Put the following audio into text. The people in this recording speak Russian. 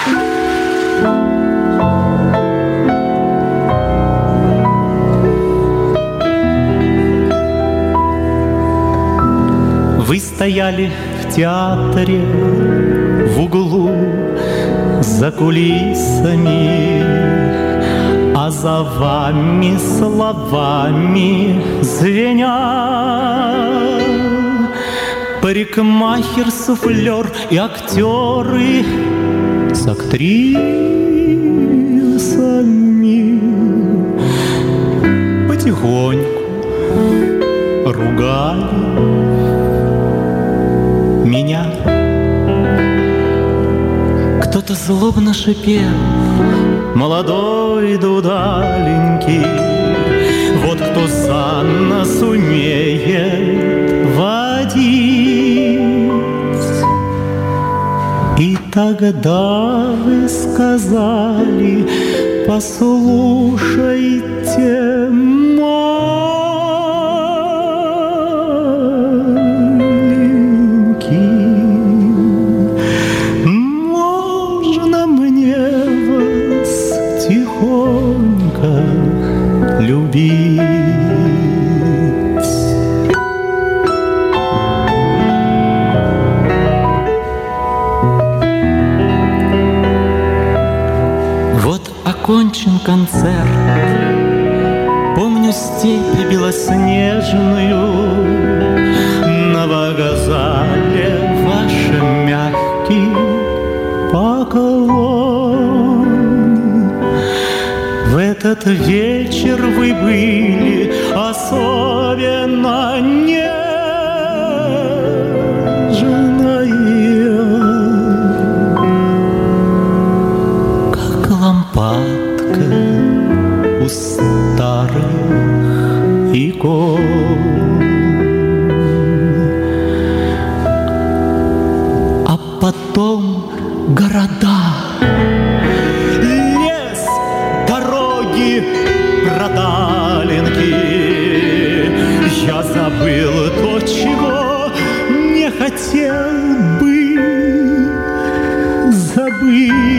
Вы стояли в театре в углу за кулисами, а за вами словами звеня парикмахер, суфлер и актеры с актрисами потихоньку ругали меня. Кто-то злобно шипел: молодой да удаленький, вот кто за нас умеет водить. И тогда вы сказали: послушайте, любить. Вот окончен концерт, помню степь белоснежную, на вокзале ваш мягкий поклон. В этот вечер вы были особенно нежная, как лампадка у старых икон. А потом города, продалинки. Я забыл то, чего не хотел бы забыть.